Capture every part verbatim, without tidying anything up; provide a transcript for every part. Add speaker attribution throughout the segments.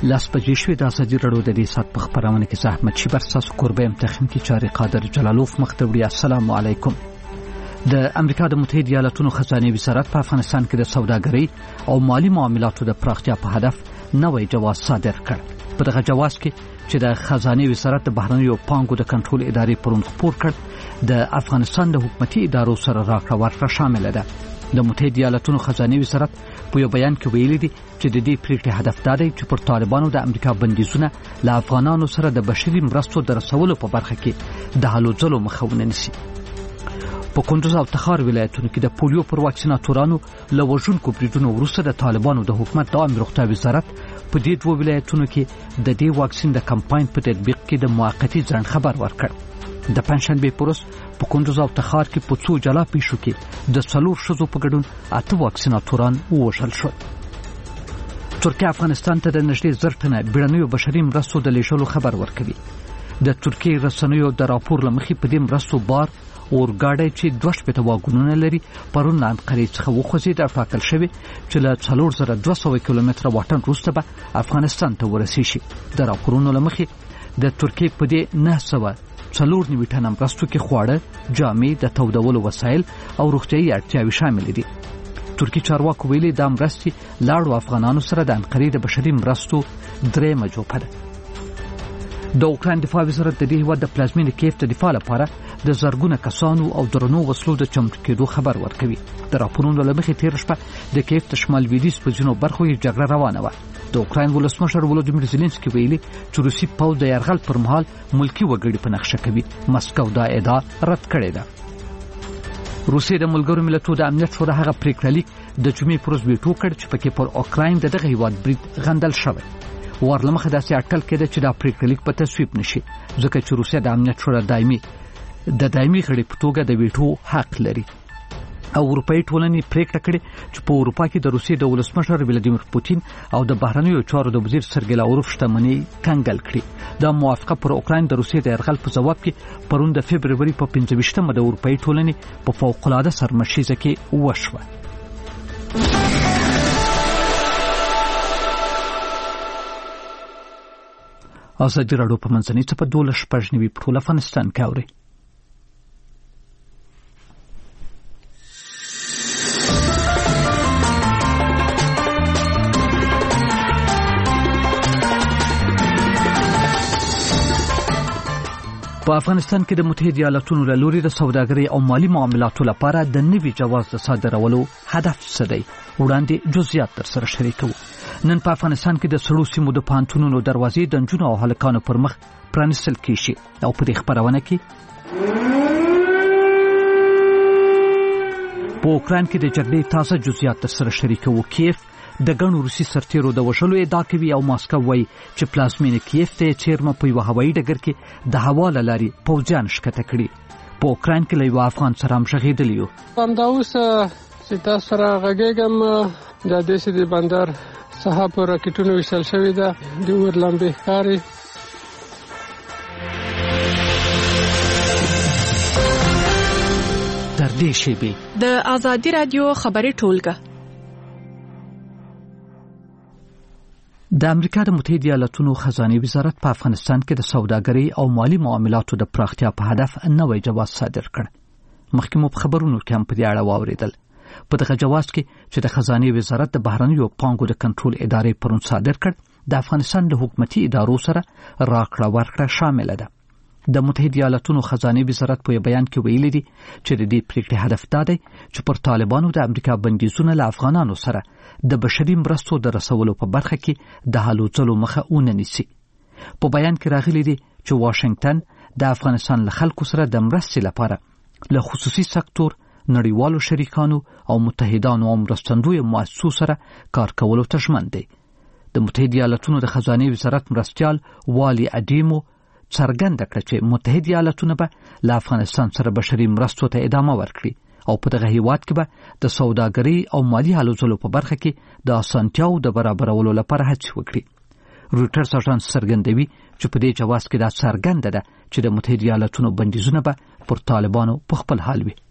Speaker 1: لاس بجې شوې د ازادي راډیو د دې سات په خبرونه کې زحمت شي بر تاسو قربه امتحان کې چاري قادر جلالوف مختوری. السلام علیکم. د امریکا د متحده ایالاتونو خزانه وزارت په افغانستان کې د سوداګرۍ او مالی معاملاتو د پراختیا په هدف نوې جواز صادر کړ. په دغه جواز کې چې د خزانه وزارت د بهرنیو پانګو د کنټرول ادارې پرون خپور کړ، د افغانستان د حکومتي ادارو سره راکړه ورکړه شامل ده. د متحده ایالاتونو خزانه وزارت په یو بیان کې ویلي دي چې د دې پریکړې هدف دا دی چې پر طالبانو د امریکا بندیزونه له افغانانو سره د بشري مرستو د رسولو په برخه کې د هلو ځلو مخه ونیسي. په کندوز او تخار ولایتونو کې د پولیو پر واکسیناتورانو له وژونکو بریدونو وروسته د طالبانو د حکومت د عامه روغتیا وزارت په دې دوه ولایتونو کې د دې واکسین د کمپاین په تطبیق کې د موقتی ځنډ خبر ورکړ. د پنځشنبه پروس په کندوز او تخار کې په څو جلا پیښو کې د څلور شذو په ګډون اته واکسیناتوران ووژل شول. ترکیه افغانستان ته د نږدې زر ټنه بیړنیو بشري مرستو د لیږلو خبر ورکوي. د ترکیه رسنیو د راپور له مخې په دې مرستو بار اورګاډی چې دوه شپېته واګونونه لري پرون له انقرې څخه وخوځېد او ټاکل شوی چې له څلور زره دوه سوه کیلومتره واټن وروسته به افغانستان ته ورسیږي. د راپورونو له مخې د ترکیه په دې نه سوه څلور نوي ټنه مرستو کې خواړه، جامې، د تودولو وسایل او روغتیايي اړتیاوې شامل دي. ترکیه چارواکو ویلي دا مرستې لاړو افغانانو سره د انقرې د بشري مرستو درېیمه جوپه ده. د اوکراین دفاع وزارت د دې هېواد د پلازمینې کیف د دفاع لپاره د زرګونه کسانو او درنو وسلو د چمتو کېدو خبر ورکوي. د راپورونو له مخې تېره شپه د کیف د شمال لویدیځ په ځینو برخو کې جګړه روانه وه. د اوکراین ولسمشر ولودیمیر زيلنسکي ویلي چې روسي پوځ د یرغل پر مهال ملکی وګړي په نقشه کوي. مسکو دا ادعا رد کړې ده. روسیې د ملګرو ملتونو د امنیت شورا هغه پریکړه لیک د جمعې پر ورځ ویټو کړ چې پکې پر اوکراین د دغه هیواد برید غندل شوی. ورلمخه داسې اټکل کېده چې دا پریکړه لیک په تصویب نشي ځکه چې روسیه د امنیت شورا دایمي د دایمي غړي په توګه د ویټو حق لري. او اروپאי ټولنې پریکړه کړې چې په اروپا کې د روسیې د ولسمشر ولادیمیر پوتین او د بهرنیو چارو د وزیر سرګی لاوروف شتمنۍ کنګل کړي. دا موافقه پر اوکراین د روسیې د یرغل په جواب کې پرون د فبرवरी په پنځه ویشتمه د اروپאי ټولنې په فوق‌العاده سرمشیزه کې وشوه. ازادي راډیو په منځنۍ څپه دولس شپږ نوي په ټول افغانستان کې اوري. په افغانستان کې د متحده ایالاتونو له لوري د سوداګرۍ او مالی معاملاتو لپاره د نوي جواز د صادرولو هدف څه دی؟ وړاندې جزئیات در سره شریکوو. نن په افغانستان کې د سړو سیمو د پوهنتونونو دروازې د نجونو او هلکانو پر مخ پرانیستل کیږي او په دې خبرونه کې په اوکراین کې د جګړې تازه جزئیات در سره شریکوو. کیف د ګڼو روسي سرتیرو د وژلو ادعا کوي او ماسکو وایي چې پلازمینه کیف ته چیرمه په یوه هوایي ډګر کې د هوا له لارې پوځیان ښکته کړي. په اوکراین کې له یوه افغان سره هم غږېدلی یو.
Speaker 2: همدا اوس چې تاسو سره غږېږم د دې چې د بندر څخه په راکټونو ویشتل شوې ده د اور لمبې ښکاري.
Speaker 1: تر دې شیبې
Speaker 3: د ازادي راډیو خبري ټولګه
Speaker 1: د امریکا د متحده ایالاتونو خزانه وزارت په افغانستان کې د سوداګرۍ او مالی معاملاتو د پراختیا په هدف نوې جواز صادر کړ. مخکې مو په خبرونو کې هم په دې اړه واوریدل. په دغه جواز کې چې د خزانه وزارت د بهرنیو پانګو د کنټرول ادارې پرون صادر کړ، د افغانستان د حکومتي ادارو سره راکړه ورکړه شامل ده. د متحده ایالاتونو خزانه وزارت په بیان کې ویلي دي چې د دې پریکړې هدف دا دی چې پر طالبانو د امریکا بندیزونه له افغانانو سره د بشري مرستو د رسولو په برخه کې د هلو ځلو مخه ونیسي. په بیان کې راغلي دي چې واشنگټن د افغانستان له خلکو سره د مرستې لپاره له خصوصي سکتور، نړیوالو شریکانو او متحدانو او مرستندویو مؤسسو سره کار کولو ته ژمن دی. د متحده ایالاتونو د خزانه وزارت مرستیال والی اډیمو څرګنده کړه چې متحده ایالاتونه به له افغانستان سره بشري مرستو ته ادامه ورکړي او په دغه هیواد کې به د سوداګرۍ او مالی هلو ځلو په برخه کې د اسانتیاو د برابرولو لپاره هڅې وکړي. رویټرز اژانس څرګندوي چې په دې جواز کې دا څرګنده ده چې د متحده ایالاتونو بندیزونه به پر طالبانو په خپل حال وي.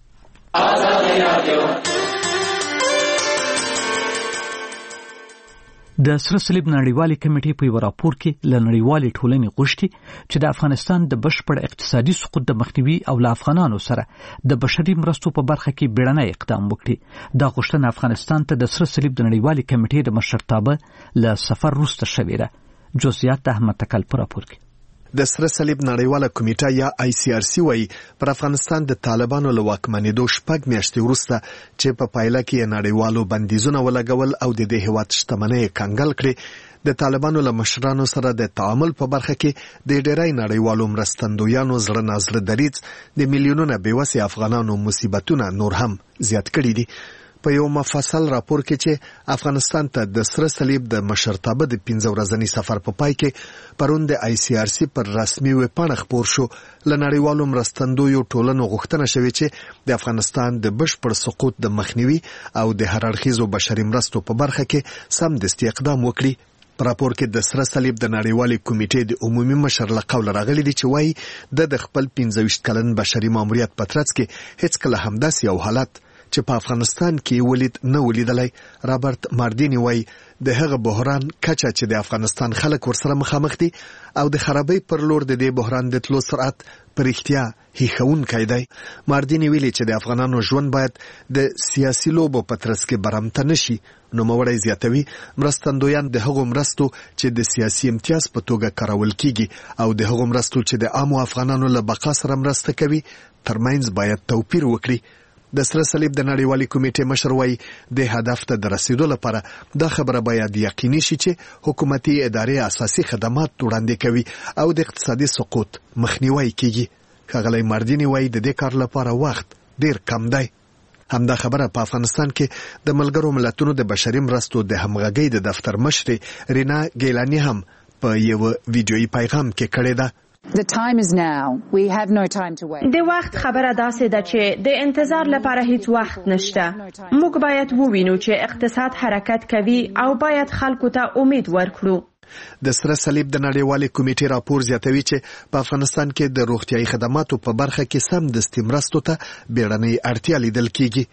Speaker 1: د سره صلیب نړیوالې کمیټې په یو راپور کې له نړیوالې ټولنې غوښتي چې د افغانستان د بشپړ اقتصادي سقوط د مخنیوي او له افغانانو سره د بشري مرستو په برخه کې بیړنی اقدام وکړي. دا غوښتنه افغانستان ته د سره صلیب د نړیوالې کمیټې د مشرتابه له سفر وروسته شوې ده. جزئیات احمد تکل په راپور کې.
Speaker 4: د سره صلیب نړیواله کمیټه یا آی سی آر سی وايي پر افغانستان د طالبانو له واکمنېدو شپږ میاشتې وروسته چې په پایله کې نړیوالو بندیزونه ولګول او د دې هیواد شتمنۍ کنګل کړې، د طالبانو له مشرانو سره د تعامل په برخه کې د ډېری نړیوالو مرستندویانو زړه نازړه دریځ د میلیونونو بېوسې افغانانو مصیبتونه نور هم زیات کړي دي. په یو مفصل راپور کې چې افغانستان ته د سره صلیب د مشرتابه د پنځه ورځني سفر په پای کې پرون د آی سی آر سی پر رسمي ویبپاڼه خپور شو، له نړیوالو مرستندویو ټولنو غوښتنه شوې چې د افغانستان د بشپړ سقوط د مخنیوي او د هر اړخیزو بشري مرستو په برخه کې سمدستي اقدام وکړي. په راپور کې د سره صلیب د نړیوالې کمیټې د عمومي مشر له قوله راغلي دي چې وایي د خپل پنځه ویشت کلن بشري ماموریت په ترڅ کې هیڅ کله همداسې یو حالت چې په افغانستان کې ولید نه ولیدلی. رابرت ماردینی وایي د هغه بحران کچه چې د افغانستان خلک ورسره مخامخ دي او د خرابۍ پر لور د دې بحران د تلو سرعت پر اختیا هیښوونکی دی. ماردینی ویلي چې د افغانانو ژوند باید د سیاسي لوبو په ترڅ کې برمته نشي. نوموړی زیاتوي مرستندویان د هغو مرستو چې د سیاسي امتیاز په توګه کارول کیږي او د هغو مرستو چې د عامو افغانانو له بقا سره مرسته کوي ترمنځ باید توپیر وکړي. د سره صلیب د نړیوالې کمیټې مشر وایي د هدف ته د رسیدو لپاره دا خبره باید یقیني شي چې حکومتي ادارې اساسي خدمات وړاندې کوي او د اقتصادي سقوط مخنیوی کیږي. ښاغلی ماردینی وایي د دې کار لپاره وخت ډیر کم دی. همدا خبره په افغانستان کې د ملګرو ملتونو د بشري مرستو د همغږۍ د دفتر مشرې رینا ګیلانی هم په یو ویډیویي پیغام کې کړې ده.
Speaker 5: The time is now. We have no time to wait.
Speaker 3: د وخت خبره داسې ده چې د انتظار لپاره هیڅ وخت نشته. موږ باید ووینو چې اقتصاد حرکت کوي او باید خلکو ته امید ورکړو.
Speaker 4: د سره صلیب د نړیوالې کمیټې راپور زیاتوي چې په افغانستان کې د روغتیايي خدماتو په برخه کې سمدستي مرستو ته بیړنۍ اړتیا لیدل کیږي.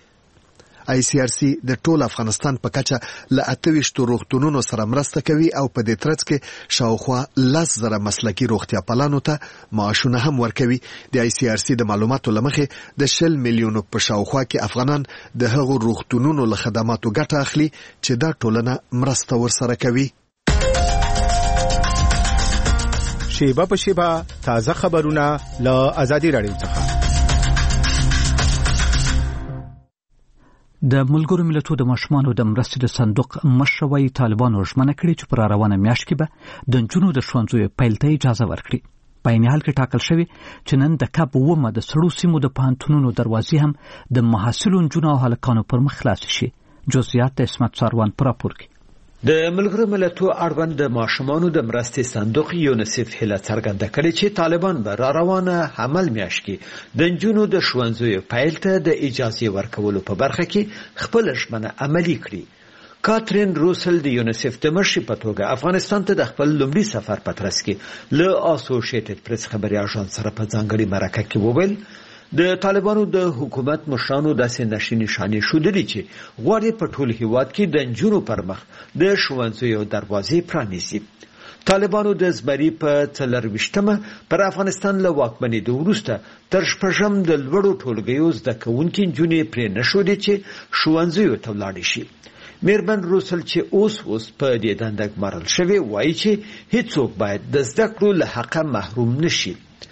Speaker 4: آی سی آر سی د ټول افغانستان په کچه له اته ویشتو روغتونونو سره مرسته کوي او په دې ترڅ کې شاوخوا لس زره مسلکي روغتیا پالانو ته معاشونه هم ورکوي. د آی سی آر سی د معلوماتو له مخې د شل میلیونو په شاوخوا کې افغانان د هغو روغتونونو له خدماتو ګټه اخلي چې دا ټولنه مرسته ورسره کوي.
Speaker 6: شیبه په شیبه تازه خبرونه له آزادي رادیو څخه.
Speaker 1: د ملګرو ملتونو د ماشومانو د مرستې د صندوق مشر وایي طالبانو ژمنه کړې چې پر روانه میاشت کې به د نجونو د ښوونځیو پیل ته اجازه ورکړي. په عین حال کې ټاکل شوی چې نن د کب اوومه د سړو سیمو د پوهنتونونو دروازې هم د محصلو نجونو او هلکانو پر مخ خلاصې شي. جزئیات د اسمت ساروان په راپور کې.
Speaker 7: د ملګرو ملتونو اړوند د ماشومانو د مرستې صندوق یونیسف هله څرګنده کړې چې طالبان به را روانه حمل میاشت کې د نجونو د ښوونځیو پیل ته د اجازه ورکولو په برخه کې خپل ژمنه عملي کړي. کاترین روسل د یونیسف د مشر په توګه افغانستان ته د خپل لومړي سفر په ترڅ کې له اسوسییټډ پریس خبري اژانس سره په ځانګړي مرکه کې وویل د طالبانو د حکومت مشرانو داسې نشي نشانې شودلې چې غواړي په ټول هیواد کې د نجونو پر مخ د ښوونځیو دروازې پرانیزي. طالبانو د زمري په څلرویشتمه پر افغانستان له واکمنېدو وروسته تر شپږم د لوړو ټولګیو زده کوونکي نجونې پرې نښودې چې ښوونځیو ته ولاړې شي. میرمن روسل چې اوس اوس په دې دنده ګمارل شوی وایي چې هیڅوک باید د زده کړو له حقه محروم نشي.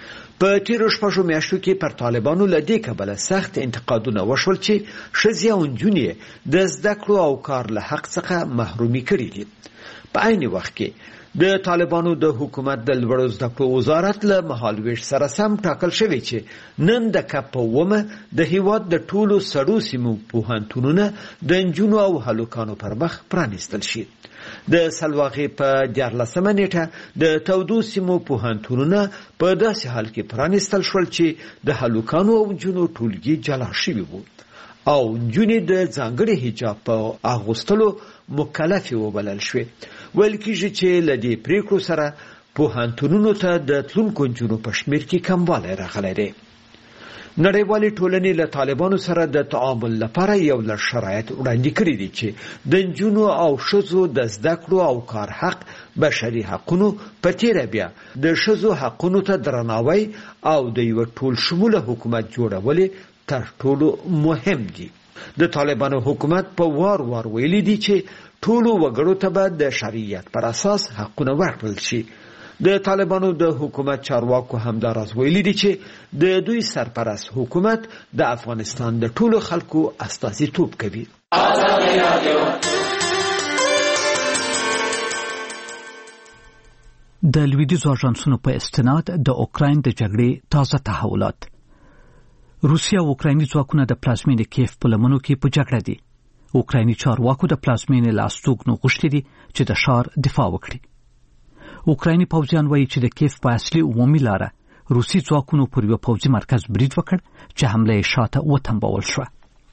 Speaker 7: په تیرو شپږو میاشتو کې پر طالبانو له دې کبله سخت انتقادونه وشول چې ښځې او نجونې د زده کړو او کار له حق څخه محرومي کړي دي. په عین وخت کې د طالبانو د حکومت د لوړو زده کړو وزارت له مهالویش سره سم ټاکل شوی چې نن د کب په اوومه د هیواد د ټولو سړو سیمو پوهنتونونه د نجونو او هلکانو پر مخ پرانیستل شي. د سلواغې په دیارلسمه نیټه د تودو سیمو پوهنتونونه په داسې حال کې پرانیستل شول چې د هلکانو او نجونو ټولګي جلا شوي وو او نجونې د ځانګړي حجاب په اغوستلو مکلفې وبلل شوې. ویل کېږي چې له دې پریکړو سره پوهنتونونو ته د تلونکو نجونو په شمېر کې کموالی راغلی دی. نړیوالې ټولنې له طالبانو سره د تعامل لپاره یو لړ شرایط وړاندې کړي دي چې د نجونو او ښځو د زده کړو او کار حق، بشري حقوقو په تیره بیا د ښځو حقوقو ته درناوی او د یو ټول شموله حکومت جوړول تر ټولو مهم دي. د طالبانو حکومت په وار وار ویلي دي چې ټولو وګړو ته به د شریعت پر اساس حقونه ورکړل شي. د طالبانو د حکومت چارواکو همداراز ویلي دي چې د دوی سرپرست حکومت د افغانستان د ټولو خلکو استازیتوب کوي.
Speaker 1: د لویدیځو اژانسونو په استناد د اوکراین د جګړې تازه تحولات. روسیا او اوکرایني ځواکونه د پلازمینې کیف په لمنو کې په جګړه دي. اوکرایني چارواکو د پلازمینې له استوګنو غوښتي دي چې د ښار دفاع وکړي. اوکرایني پوځیان وایي چې د کیف په اصلي عمومي لاره روسي ځواکونو پر یو پوځي مرکز برید وکړ چې حمله یې شاته وتنبول شوه.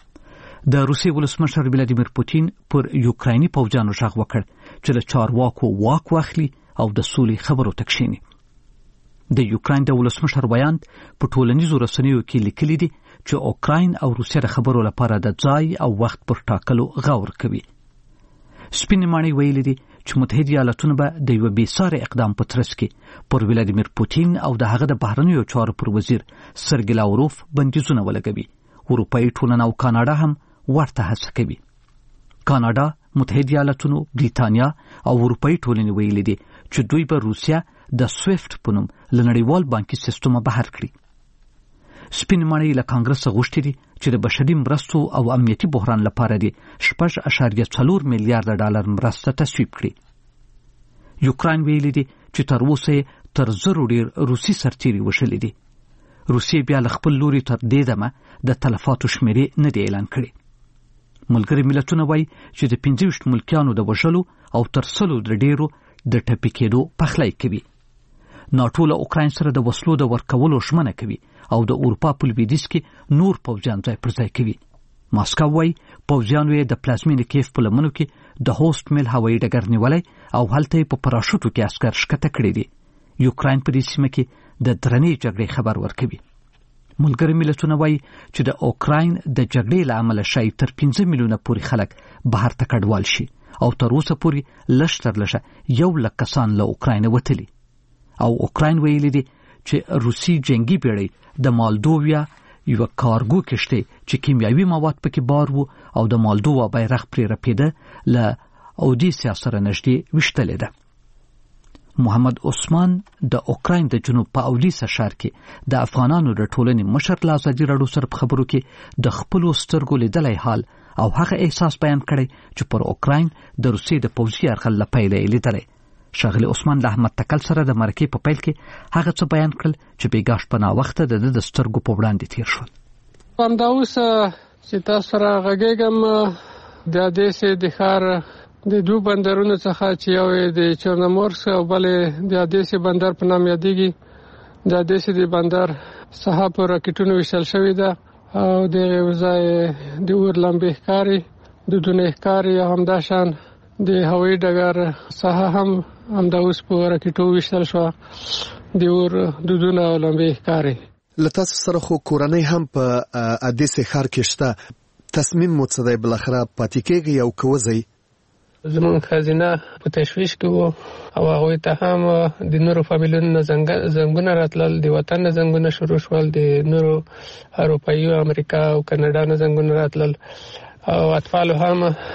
Speaker 1: د روسیې ولسمشر ولادیمیر پوتین پر یوکرایني پوځیانو غږ وکړ چې له چارواکو واک واخلي او د سولې خبرو ته کښیني. د یوکراین د ولسمشر بیان په ټولنیزو رسنیو کې لیکلي دي چې اوکراین او روسیه د خبرو لپاره د ځای او وخت پر ټاکلو غور کوي. سپینې ماڼۍ ویلي دي چې متحده ایالاتونه به د یو بېساري اقدام په ترڅ کې پر ولادیمیر پوتین او د هغه د بهرنیو چارو پر وزیر سرګی لاوروف بندیزونه ولګوي. اروپایي ټولنه او کاناډا هم ورته هڅه کوي. کاناډا، متحده ایالاتونو، بریتانیا او اروپایي ټولنې ویلي دي چې دوی به روسیه د سویفټ په نوم له نړیوال بانکي سیستمه بهر کړي. سپین ماڼۍ له کانګرس غوښتي دي چې د بشري مرستو او امنیتي بحران لپاره دي شپږ اعشاریه څلور میلیارډ ډالر مرسته تصویب کړي. یوکراین ویلي دي چې تر اوسه تر زرو ډیر روسي سرتیري وشلي دي. روسیې بیا له خپل لوري تر دې دمه د تلفاتو شمیرې نه دی اعلان کړي. ملګري ملتونه وایي چې د پنځه ویشت ملکیانو د وژلو او تر سلو د ډیرو د ټپي کېدو پخلی کوي. ناټو له اوکراین سره د وسلو د ورکولو ژمنه کوي او د اروپا په لویدیځ کې نور پوځیان ځای پر ځای کوي. ماسکو وایي پوځیانو یې د پلازمینې کیف په لمنو کې د هوست میل هوایي ډګر نیولی او هلته یې په پراشوټو کې عسکر ښکته کړي دي. یوکراین په دې سیمه کې د درنې جګړې خبر ورکوي. ملګري ملتونه وایي چې د اوکراین د جګړې له امله شاید تر پنځه میلیونه پورې خلک بهر ته کډوال شي او تر اوسه پورې لږ تر لږه یو لک کسان له اوکراین وتلي. او اوکراین ویلي دي چې روسي جنگي بیړۍ د مالدوویا یو کارګو کشته چې کیمیاوي مواد پکې بار وو او د مالدووا بیرغ پرې رپیده له اودیسیا سره نږدې وشتلې ده. محمد عثمان د اوکراین د جنوب په اودیسا ښار کې د افغانانو د ټولنې مشر له ازادي راډیو سره په خبرو کې د خپلو سترګو لیدلی حال او هغه احساس بیان کړی چې پر اوکراین د روسیې د پوځي یرغل له پیله یې لیدلی. ښاغلي عثمان له احمد تکل سره د مرکې په پیل کې هغه څه بیان کړل چې بېګا شپه ناوخته د ده د سترګو په وړاندې تېر شول.
Speaker 2: همدا اوس چې تاسو سره غږېږم د اودیسې د ښار د دوه بندرونو څخه چې یو د چورنومورسک او بل د اودیسې بندر په نام یادېږي. د اودیسې د بندر ساحه په راکټونو ویشل شوې ده او د هغې ځای د اور لمبې ښکاري، دودونه ښکاري او همداشان د هوایي ډګر ساحه هم همدا اوس په راکټو ویشتل شوه، د اور دودونه او لمبې ښکاري.
Speaker 4: له تاسو سره خو کورنۍ هم په اودیسې ښار کې شته. تصمیم مو څه دی بالاخره پاتې کېږئ او که وځئ؟
Speaker 2: زمونږ ښځینه په تشویش کې وو او هغوی ته هم د نورو فامیلونو نه زنګونه راتلل، د وطن نه زنګونه شروع شول، د نورو اروپایي او امریکا او کاناډا نه زنګونه راتلل او اطفالو هم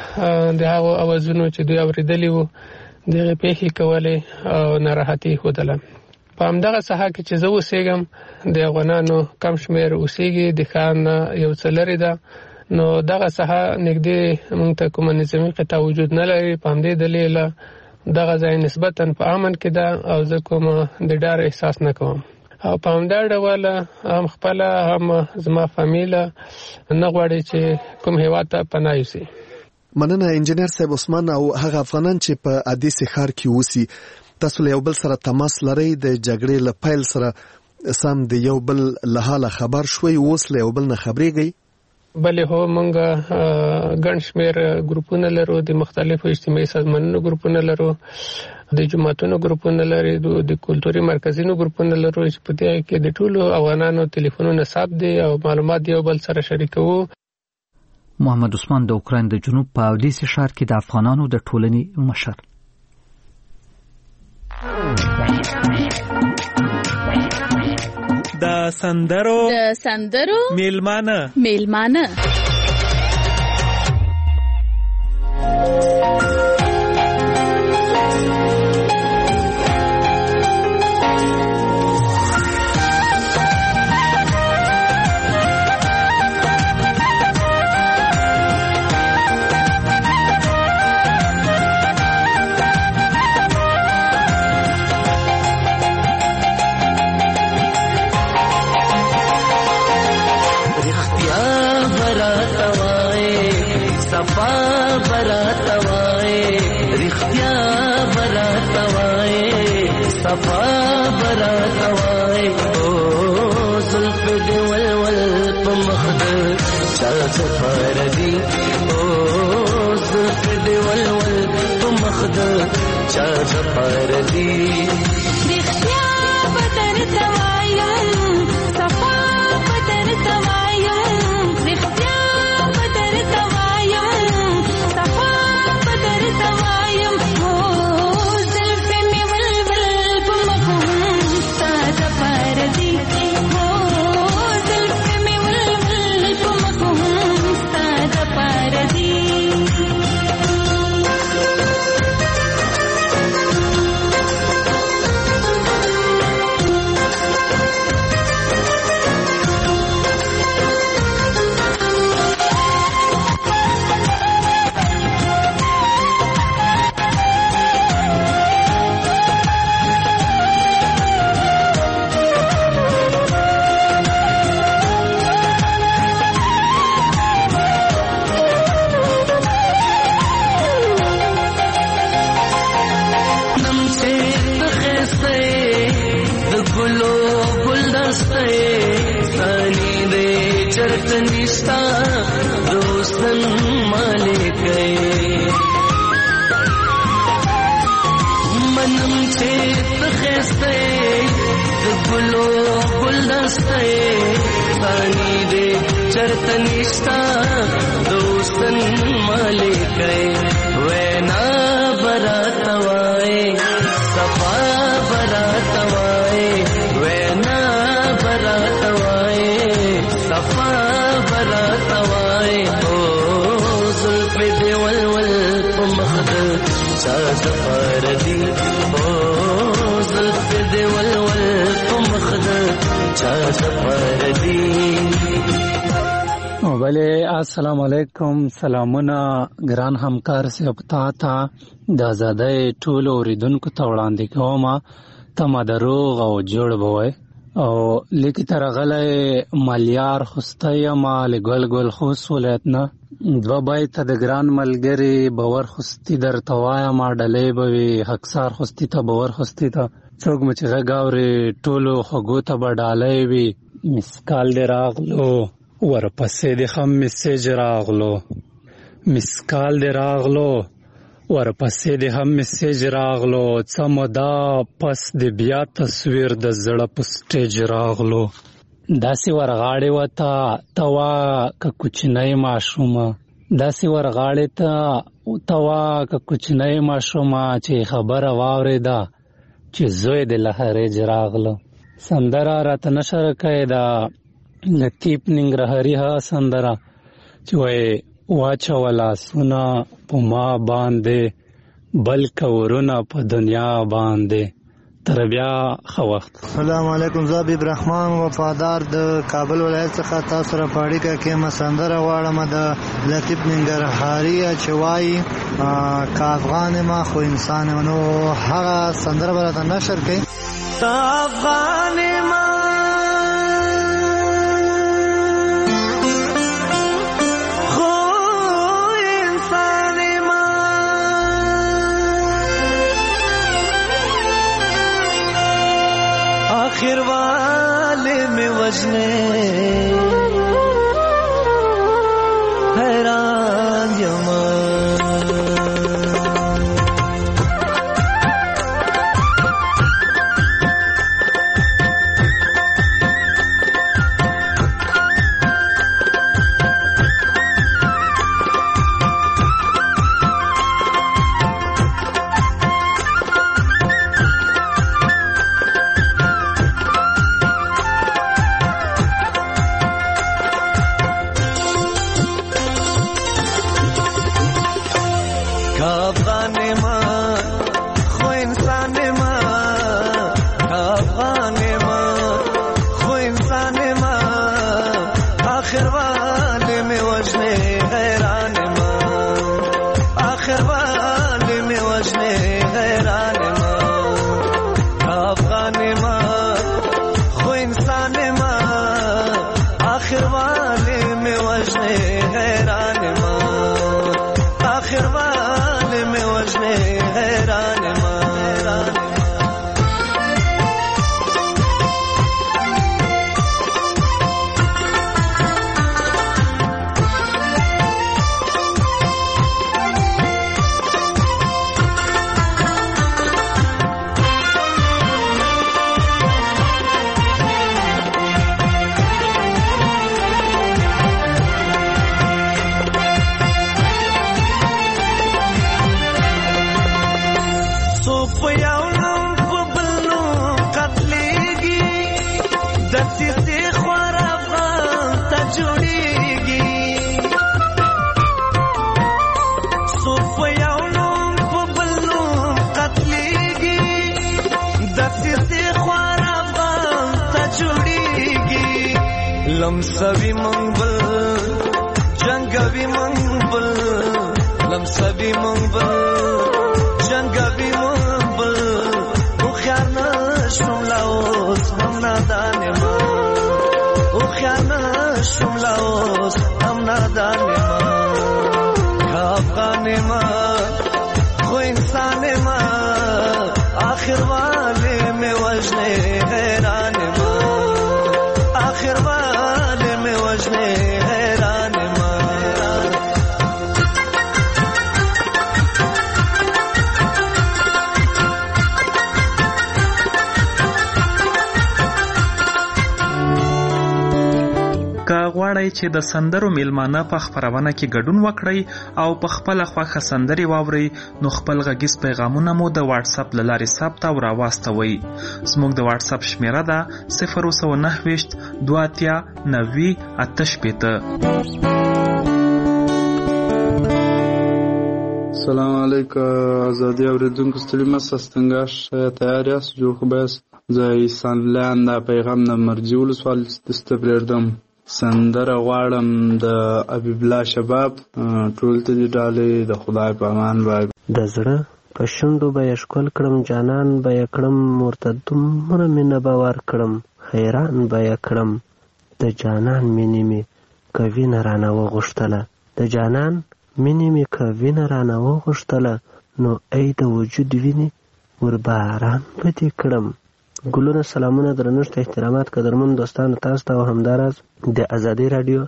Speaker 2: د هغو اوازونو چې دوی اورېدلي وو د هغې پېښې کولې او ناراحتي یې ښودله. په همدغه ساحه کې چې زه اوسېږم د افغانانو کم شمېر اوسېږي، د ښار نه یو څه لرې ده، نو دغه ساحه نږدې موږ ته کومه نظامي قطع وجود نه لري. په همدې دلیله دغه ځای نسبتا په امن کې ده او زه کومه د ډار احساس نه کوم او په همدا ډول هم خپله هم زما فامیله نه غواړي چې کوم هېواد ته پناه یوسي.
Speaker 4: مننه انجینر صاحب عثمان. او هغه افغانان چې په اودیسې ښار کې اوسي، تاسو له یو بل سره تماس لرئ؟ د جګړې له پیل سره سم د یو بل له حاله خبر شوئ؟ اوس له یو بل نه خبرېږئ؟
Speaker 2: بلې هو موږ ګڼ شمېر ګروپونه لرو، د مختلفو اجتماعي سازمانونو ګروپونه لرو د جماعتونو ګروپونه لري د کلتوري مرکزونو ګروپونه لري چې په دې کې د ټولو افغانانو ټلیفونونه ثبت دي او معلومات یو بل سره شریکو.
Speaker 1: محمد عثمان د اوکراین د جنوب په اودیس ښار کې د افغانانو د ټولنې مشر.
Speaker 8: د سندرو
Speaker 9: د سندرو
Speaker 8: میلمانه
Speaker 9: میلمانه
Speaker 10: السلام علیکم. سلامونه ګران همکار صاحب ته د آزادۍ ټولو اوریدونکو ته وړاندې کوم. ته دروغ او جوړ بوي او لیکي ترغله مالیار خوسته ما لګل ګل خوس ولاتنه دوا بای ته د ګران ملګری باور خوستی در توایا ما ډلې بوي حقسار خوستی ته باور خوستی ته څوک مچ غاوري ټولو خغو ته بډالې وي مسکال دی راغلو ورپسې د خم میسج راغلو مسکال دی راغلو ورپسې د هم میسج راغلو څمدا پس د بیا تصویر د زړه په سټیج راغلو داسې ورغاړې وته توا ک کوچنۍ ماشومه داسې ورغاړې ته توا ک کوچنۍ ماشومه چې خبره واورېده چې زوی د لهرې راغلو سندره راته نشر کړې ده لطیف ننګرهاري ها سندره چې وای واچولا سنا په ما باندې بلکې ورونه په دنیا باندې تر بیا خو وخت.
Speaker 11: السلام علیکم. زه حبیب رحمان وفادار د کابل ولایت څخه تاسو سره پاړیکه کې مسندره واړم د لطیف ننګرهاري چې وای کا افغان ما خو انسان نو هغه سندره برته نشر کړي افغان ما आखिर वाले में वजने हैरान यमा
Speaker 8: वाले में वजने हैरान मां आखिर वाले में वजने हैरान मां अफगान मां खो इंसान मां आखिर वाले में वजने हैरान मां आखिर वाले में वजने हैरान मां लमसवी मंगबल जंगवी मंगबल लमसवी मंगबल जंगवी मंगबल उख्यार न शुमलाओस हम नादान मां उख्यार न शुमलाओस हम नादान मां अफगान मां खो इंसान मां आखिर वाले में वजने हैरान मां आखिर वाले में वजने हैरान मां
Speaker 9: که غواړئ چې د سندرو میلمانه په خپرونه کې ګډون وکړئ او په خپله خوښه سندرې واورئ نو خپل غږیز پیغامونه مو د واتساپ له لارې ثبت او راواستوئ. زموږ د واتساپ شمیره ده صفر سوه نهه ویشت دوه اتیا نوي اته شپېته.
Speaker 12: سلام علیکم آزادی اوریدونکو ستړي مه ساستنګاش تیار یاست جوړ خو بیاست. زه ایسان لاند دا پیغام د مرجي ولسوالۍ څخه پرېږدم. سندره غواړم د حبیب الله شباب ټول ته دې ډالۍ د خدای په امان باندې.
Speaker 13: د زړه په شونډو به یې ښکل کړم جانان به یې کړم ورته دومره مینه به ورکړم حیران به یې کړم د جانان مینې مې که وینه رانه وغوښتله د جانان مینې مې که وینه رانه وغوښتله نو ای د وجود وینې ور باران به دې کړم. ګلونه سلامونه درنښت احترامات قدرمن دوستانو تاسو ته او همداراز د ازادي راډیو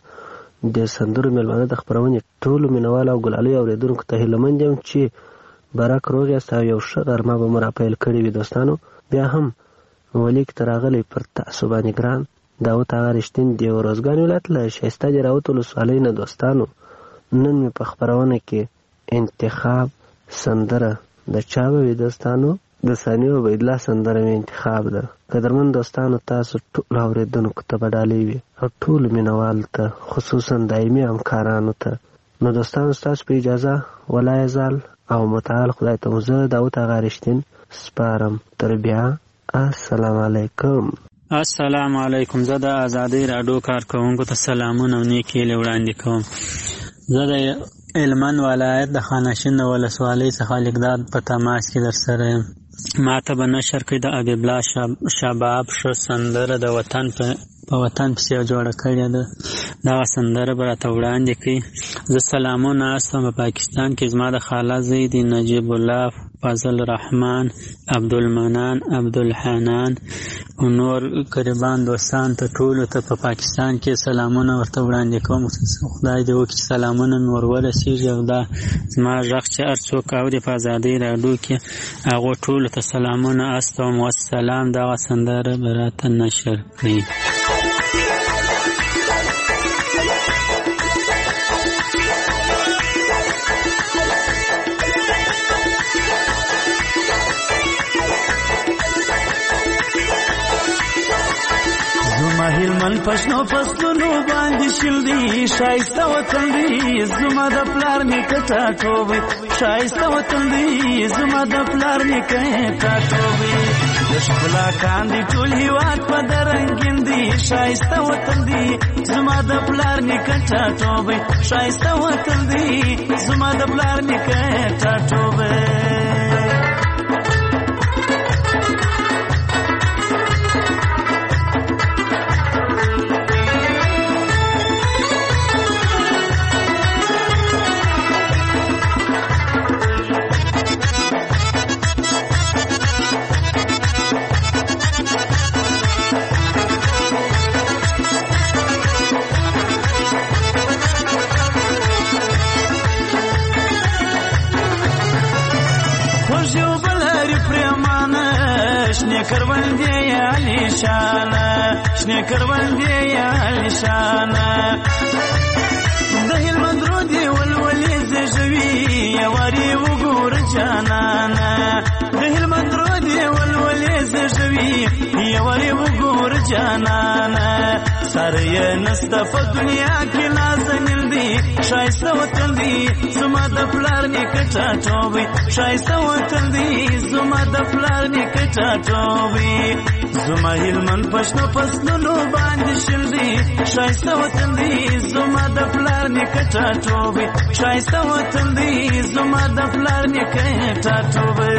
Speaker 13: د سندرو میلمانه د خپرونې ټولو مینوالو او ګلالیو اورېدونکو ته هیلهمند یم چې برک روغ یاست او یو ښه غرمه به مو راپیل کړې وي. دوستانو بیا هم ولیک ته راغلی پر تاسو باندې ګران داود هغه رښتین د روزګان ولایت له ښایسته جراوت ولسوالۍ نه. دوستانو نن مې په خپرونه کې انتخاب سندره د چا به وي؟ دوستانو د ثاني عبیدالله سندره مې انتخاب ده. قدرمن دوستانو تاسو ټولو اورېدونکو ته به ډالۍ وي او ټولو مینوالو ته خصوصا دایمي همکارانو ته. نو دوستانو ستاسو په اجازه ولا یزال او متعال خدای ته مو زه داود هغه رښتین سپارم. تر بیا السلام علیکم.
Speaker 14: السلام علیکم. زه د ازادۍ راډیو کارکوونکو ته سلامونه او نیکې هیلې وړاندې کوم. زه د هلمند ولایت د خانشین ولسوالۍ څخه لیکداد په تماس کې در سره یم. ما ته به نشر کړي د حبیب الله شباب ښه سندره د وطن په وطن پسې جوړه کړې ده. دغه سندره به راته وړاندې کړي. زه سلامونه استم په پاکستان کې زما د خاله زوی دی نجیب الله فضل رحمان عبدالمنان عبدالحنان او نور قریبان دوستان ته ټولو ته په پاکستان کې سلامونه ورته وړاندې کوم. خدای دې وکړي چې سلامونه مې ور ورسېږي او دا زما غږ چې هر څوک اوري په ازادۍ راډیو کې هغو ټولو ته سلامونه استوم. والسلام. دغه سندره به راته نشر کړي. هلمند پښنو فصلونو باندې شل دی شایسته وطن دی زما د پلار نیکه ټاټوبی شایسته وطن دی زما د پلار نیکه ټاټوبی
Speaker 8: ښکلا کاندي ټول هیواد په درنګین دی شایسته وطن دی زما د پلار نیکه ټاټوبی شایسته وطن دی زما د پلار نیکه ټاټوبی شنه کروندې علی شانه شنه کروندې علی شانه د هلمند رودې ولولې زژوي یواري وګور جانانه د هلمند رودې ولولې زژوي یواري وګور جانانه سره نسته په دنیا کې نازنین دی شایسته وطن دی زما د پلار نیکه ټاټوبی شایسته وطن دی زما د پلار نیکه ټاټوبی زما هلمند پښتو فصلونو باندې شل دی شایسته وطن دی زما د پلار نیکه ټاټوبی شایسته وطن دی زما د پلار نیکه ټاټوبی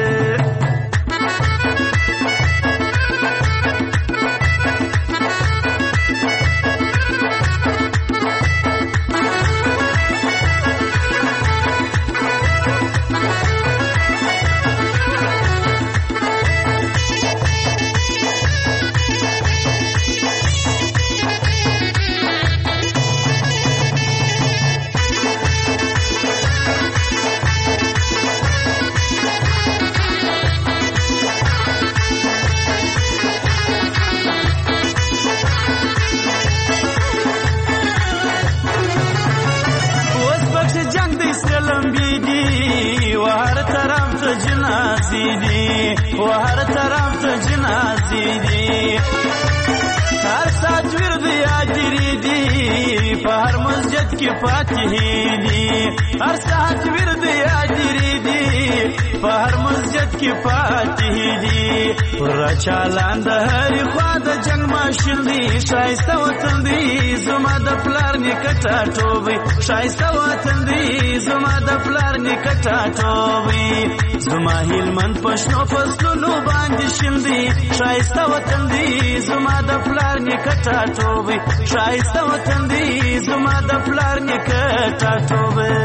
Speaker 8: وهر طرف ته جنازې دي هر ساعت ورد یادري دي په هر مسجد کې فاتحې دي هر ساعت ورد یادري دي په هر مسجد کې فاتحې دي پر چالان د هر خوا د جنگ ماشین دي شایسته وطن دی زما د پلار نیکه ټاټوبی شایسته وطن دی زما د پلار نیکه ټاټوبی زما هلمند پښتو فصلونو باندې شین دی شایسته وطن دی زما د پلار نیکه ټاټوبی شایسته وطن دی زما د پلار نیکه ټاټوبی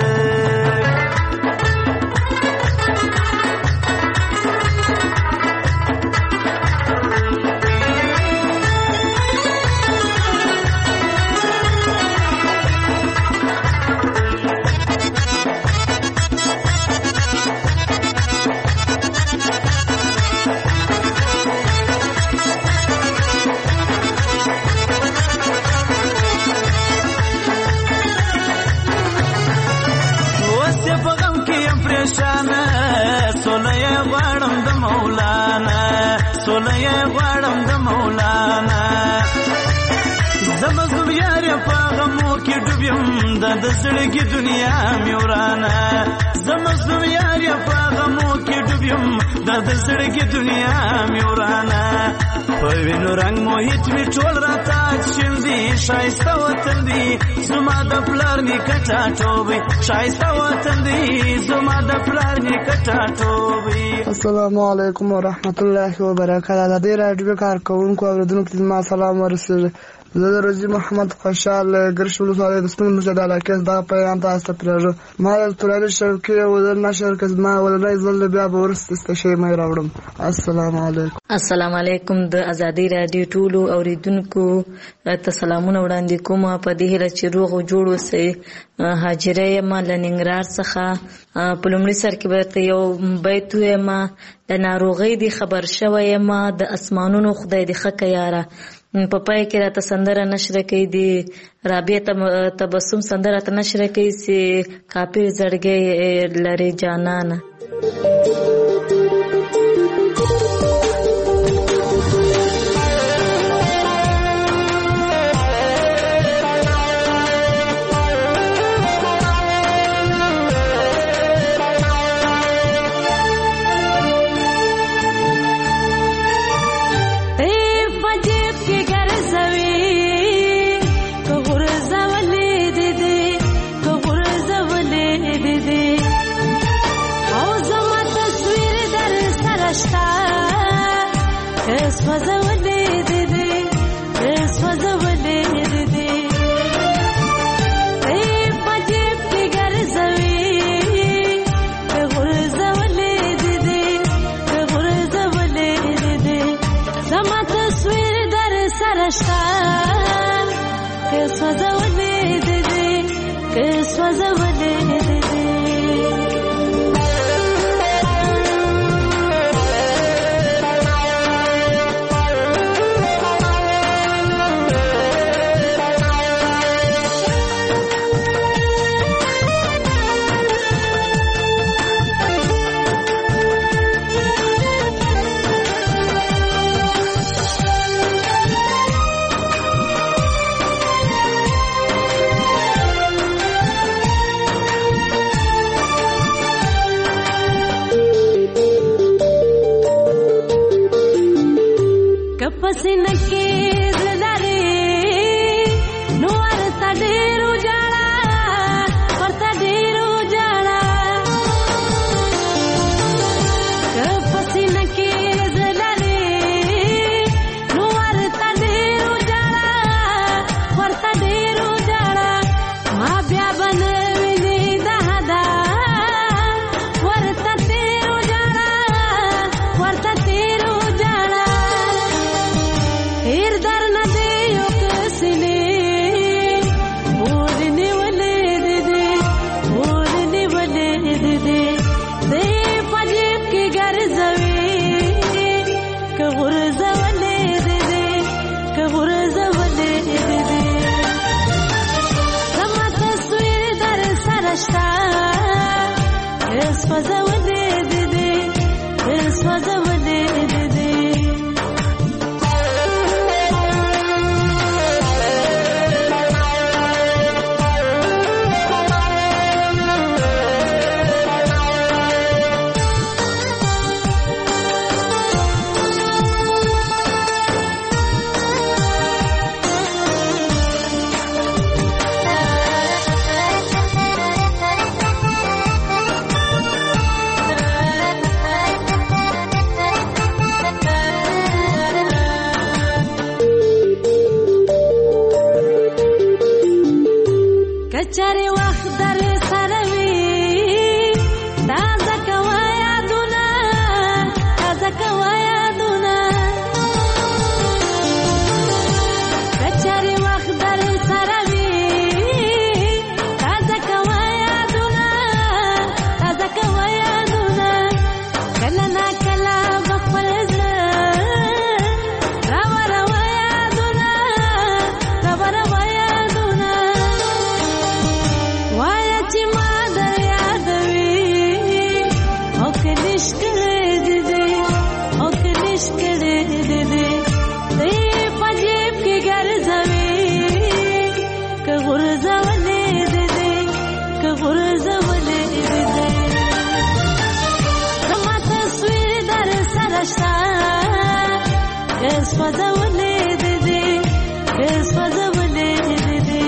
Speaker 8: سولې غواړم د مولانا زمزم یار په غمو کې ډوبیم د زړګي دنیا مې ورانه زمزم یار په غمو کې ډوبیم د زړګي دنیا مې ورانه په وینو رنگ موهیت می ټول راته شیندي شایسته وطن دی زما د پلار نیکه ټاټوبی شایسته وطن دی زما د پلار نیکه ټاټوبی.
Speaker 15: السلام علیکم ورحمت الله وبرکاته. د دې راډیو کارکونکو اوریدونکو ته ما سلام ورسوي. زه د روزي محمد خوشحال ګرشولو سره د سپین مجد علاقه دا پیغام تاسو ته پرېږدم. ما د تورې شوکې او د نشر کزما ولنای زل بیا به ورسته شي مې راوړم. السلام علیکم.
Speaker 16: السلام علیکم. د ازادي رادیو ټولو اوریدونکو ته سلامونه وړاندې کوم. په دې هیله چې روغ او جوړ اوسئ. هاجره یم له ننګرهار څخه. په لومړي سر کې به ته یو بیت وایم. د ناروغۍ د خبر شوی یم د اسمانونو خدای دې ښه که یاره. په پای کې راته سندره نشره کوي دی رابعه تبسم سندره ته نشره کوي چې کافر زړګی لري جانانه.
Speaker 17: سوځولې دې پسینه کې زلارې نو ورته ډېرو جاړه ورته ډېرو جاړه که پسینه کې زلارې نو ورته ډېرو جاړه ورته ډېرو جاړه ما بیا به نه وینې دهدا ورته تېرو جاړه ورته تېرو جاړه هیر در نه دی یو کسلې اور نیولې دې اور نیولې دې دې پجیب کې ګرځوي که غرزولې دې که غرزولې دې زما تصویر در سره شته اس فزولې دې اس فزولې دې کچاري وخت در سره وي تازه کوه یادونه تازه کوه یادونه کچاري وخت در سره وي تازه کوه یادونه تازه کوه یادونه کله نا کله بخپل زړه راوروه یادونه راوروه یادونه وایا چې ما در یادوي او کلیش کړې دې او کلیش کړې دې دې پجیب کې ګرځوي که غرزولې دې که غرزولې دې زما تصویر در سره شته اس فزولې دې اس فزولې دې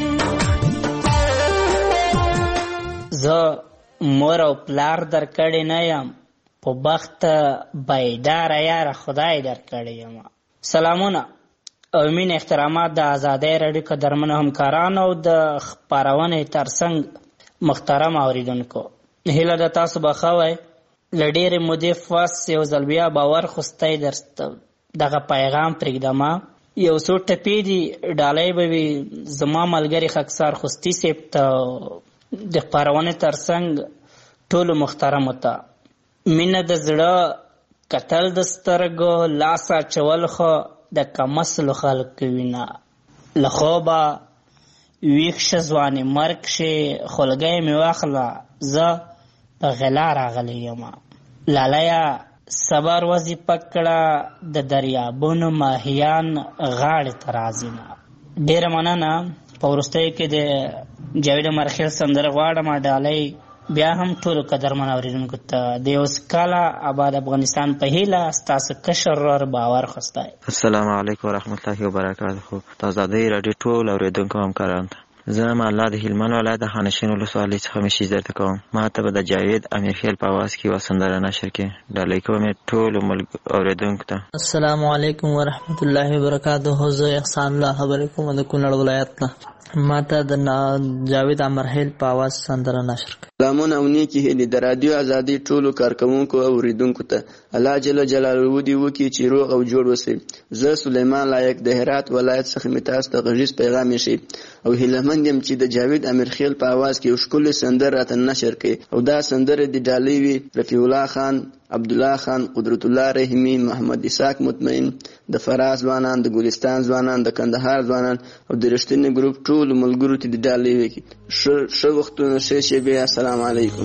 Speaker 18: زه مور او پلار در کړی نه یم په بخت بیداره یاره خدای در کړی یم. سلامونه او مین احترامات د ازادۍ راډیو قدرمنو همکارانو او د خپرونې ترڅنګ محترم اوریدونکو، هیله ده تاسو به ښه وئ. له ډېرې مودې پس یو ځل بیا باور خوستی درته دغه پیغام پرېږدمه. یو څو ټپې دي ډالۍ به وي زما ملګري خاکسار خوستي صاحب ته د خپرونې ترڅنګ ټولو محترمو ته. مینه د زړه کتل د سترګو لاس اچول خو د کمسلو خلکو وینه. له خوبه ویښ شه ځوانې مرګ شي خولګۍ مې واخله زه په غلا راغلی یم. لالیه صبر وظیفه کړه د دریابونو ماهیان غاړې ته راځي نه. ډېره مننه. په وروستیو کې د جاوید مرخیل سندره غواړم ډالۍ بیا هم ټولو قدرمن اورېدونکو ته د یو کاله آباد افغانستان په هیله ستاسو کشر ورور باور خوستی.
Speaker 19: السلام علیکم ورحمت الله وبرکاته. د ازادۍ راډیو ټول اورېدونکو همکارانو ته زه یم الله د هلمند ولایت د خانشین ولسوالۍ څخه مې درته کوم. ما ته به د جاوید امیرخیل په اواز کې یوه سندره نشر کړي. ډالۍ کوم یې ټولو اورېدونکو ته.
Speaker 20: السلام علیکم ورحمت الله وبرکاته. زه احسان الله خبرې کوم د کونړ ولایت نه. ماته د جاوید امرهیل په اواز سندره نشر کړه.
Speaker 21: سلامونه او نیکې هیلې د رادیو ازادي ټولو کارکوونکو او اوریدونکو ته. الله جل جلاله دې وکړي چې روغ او جوړ اوسئ. زه سلیمان لایق د هرات ولایت څخه مې تاسو ته غږیز پیغام شي او هیلهمند یم چې د جاوید امرخیل په اواز کې یو ښکلی سندره راته نشر کړي او دا سندره د ډالۍ وي رفیع الله خان، عبدالله خان، قدرت الله رحیمی، محمد اسحاق مطمئن، د فراه ځوانان، د ګلستان ځوانان، د کندهار ځوانان او د رښتیني ګروپ ټولو ملګرو ته د ډالۍ وکړي. ښه وختونه، ښې شېبې. السلام علیکم.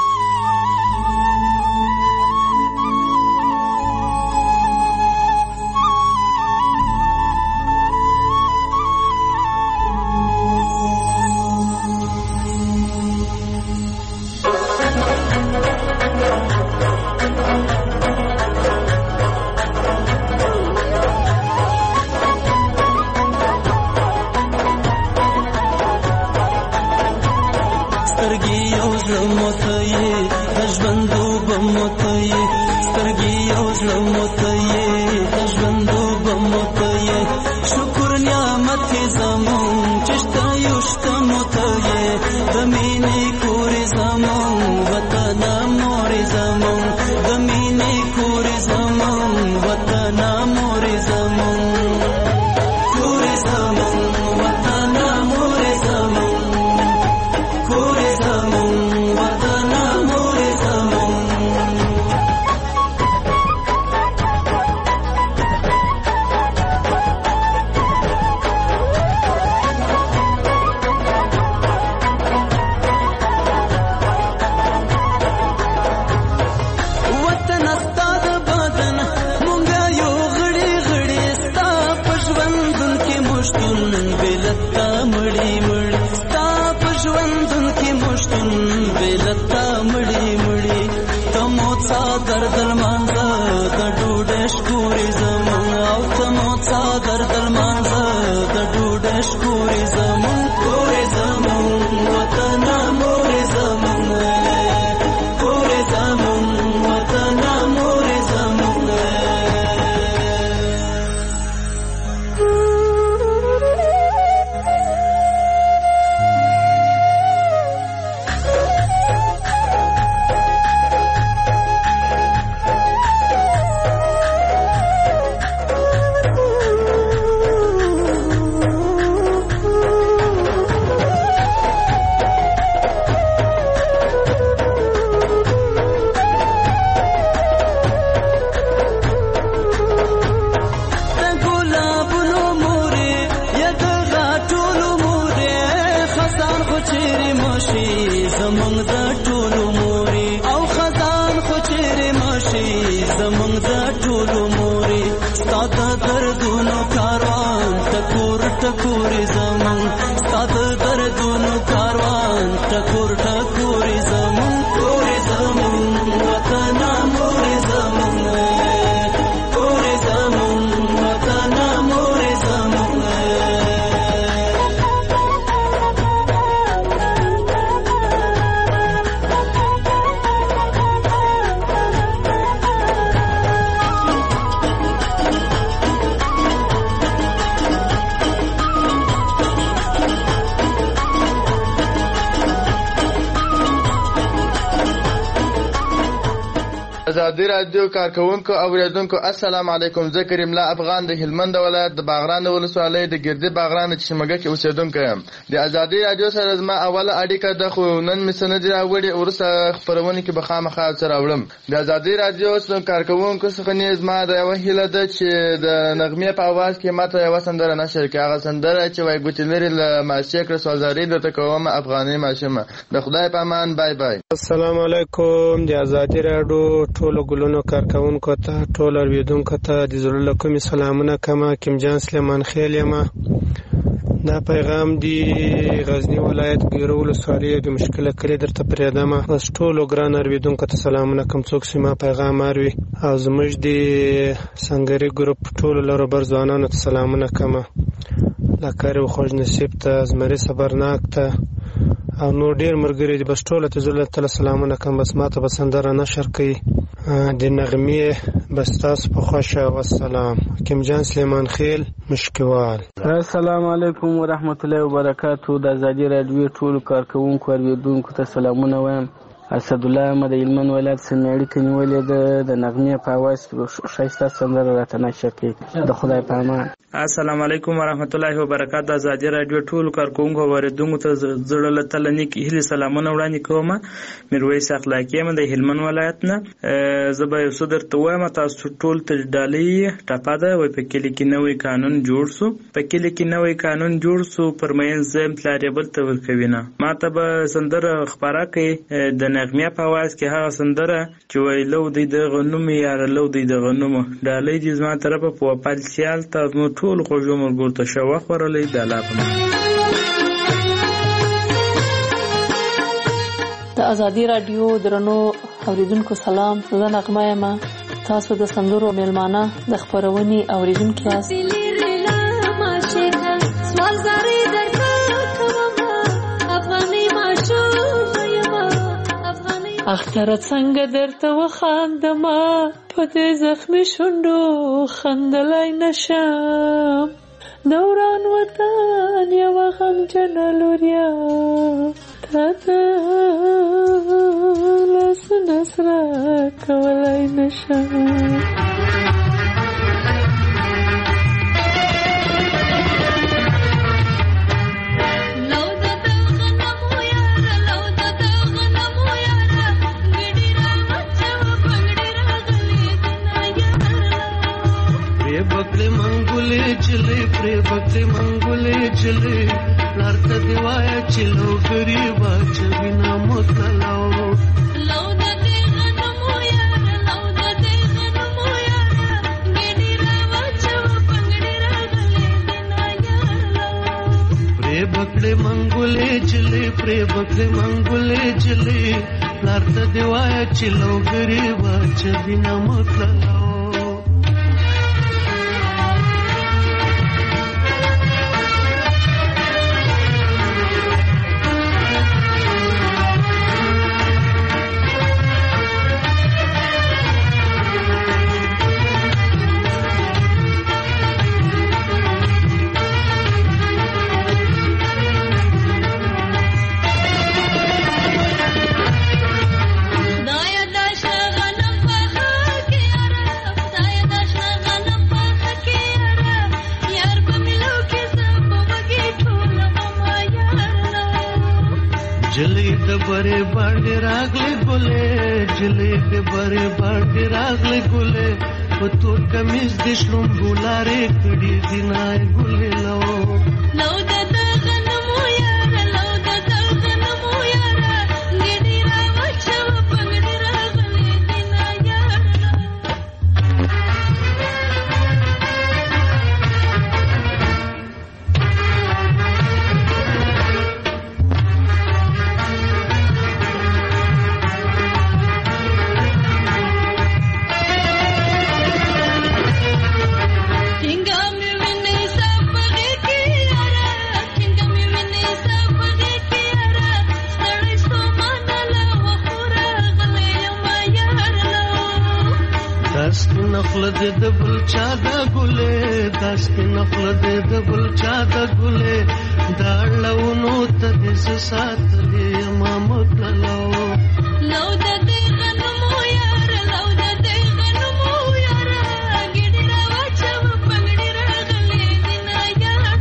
Speaker 22: ازادي رادیو کارکونکو او اوریدونکو السلام علیکم. زه کریم الله افغان د هلمند ولایت د باغران ولسوالۍ د ګردې باغران چې شمګه کې اوسیدونکی یم. د ازادي رادیو سره زما اوله اړیکه د خو نن مې سند راوړي او وروسته خبرونه کې به خامخا سره راوړم. د ازادي رادیو څخه کارکونکو څخه نه زما د یو هیله ده چې د نغمې په आवाज کې ماته یو سندره نشر کړي. هغه سندره چې وای ګوتې لري له ماشیک رسوالزاري د تکوم افغاني ماشمه. د خدای په امان. بای بای.
Speaker 2: السلام علیکم. د ازادي رادیو ټولو ګلونو کارکونکو ته، ټولو اوریدونکو ته د زړه له کومې سلامونه کوم. کیم جان سلیمان خیل یم. دا پیغام دی غزنی ولایت ګیرو ولسوالۍ د مشکله کلی درته پرېږدم. اوس ټولو ګران اوریدونکو ته سلامونه کوم څوک چې ما پیغام اوري او زموږ د سنګري ګروپ ټولو لروبر ځوانانو ته سلامونه کوم. لکاري خوږ نصیب ته، زمري صبرناک ته او نور ډیر مرګري دي بس ټول ته زله تعالی سلامونه کوم بس ماته بسندره نشر کوي د نغمه بس تاسو په خوښه والسلام حکیم جان سلیمان خیل مشکوال.
Speaker 3: السلام علیکم ورحمت الله وبرکاتہ. د ازادي رادیو ټول کارکونکو اوریدونکو ته سلامونه وایم. اسد الله احمد هلمند ولایت سنړی کې نیولې ده د نغمه په आवाज کې شایسته سندره راته نشر کوي د خدای په امان.
Speaker 5: السلام علیکم ورحمت الله وبرکاتہ. ازادي رادیو ټول کارکونکو اوریدونکو ته زړه له تل نیک هیله سلامونه وړاندې کوم. میرویس اخلاقی یم د هلمند ولایت نه. زه به یو څه درته وایم تاسو ټول ته ډالۍ ټاپه ده وای په کلی کې نوې قانون جوړ سو په کلی کې نوې قانون جوړ سو پرمین زم پلاریبل ته ورکوي نه ماته به سندره خبره کوي د نغمه په आवाज کې هغه سندره چې ویلو د غنوم یار لو د غنوم ډالۍ دې زما طرفه په خپل سیال تاسو ټول خوشو مرګور ته شو خورلې د لاپنه.
Speaker 23: د ازادي رادیو درنو اوریدونکو سلام. زه نغمه یم. تاسو د سندرو میلمانه د خبرونې اوریدونکو یاست. اختر څنګه درته وخاندما په دې زخمي شونډو خندلای نشم دوران وطن یو غمجن لوریا تا ته لاسونه سره کولای نشم.
Speaker 24: چلے پرے وقت منگولے چلے لارتا دیوایا چلو گریبا چبینا مطلعو لو دا دے غنمو یارا لو دا دے غنمو یارا گیڈی راوا چو پنگڑی را گلے دینا یارا پرے بکڑے منگولے چلے پرے بکڑے منگولے چلے لارتا دیوایا چلو گریبا چبینا مطلعو. बरे बांडे रागले गुले जले दे बरे बांडे रागले गुले वो तो कमीज दिशलुम बुलारे कड़ी दिनाए गुले लो लो दादा गनमो यारा लो दादा गनमो यारा गिडी रावा चव पगड़ी रागले दिना यारा. नखल दे दबल चादा गुले दस्त नखल दे दबल चादा गुले दाड़लवनो तदिस साथ ले मामत लो लो दे गनमो यार लो दे गनमो यार गिडी रावा चव पगड़ी रागले दिना यार.